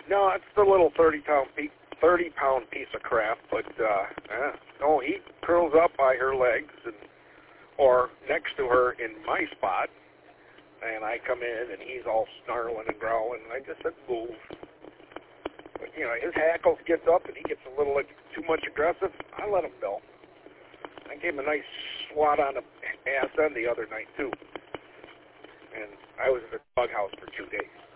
No, it's the little 30-pound piece of crap, but no, he curls up by her legs or next to her in my spot, and I come in and he's all snarling and growling, and I just said move. But, you know, his hackles gets up and he gets a little too much aggressive. I let him go. I gave him a nice swat on the ass end the other night, too. And I was in the doghouse for 2 days.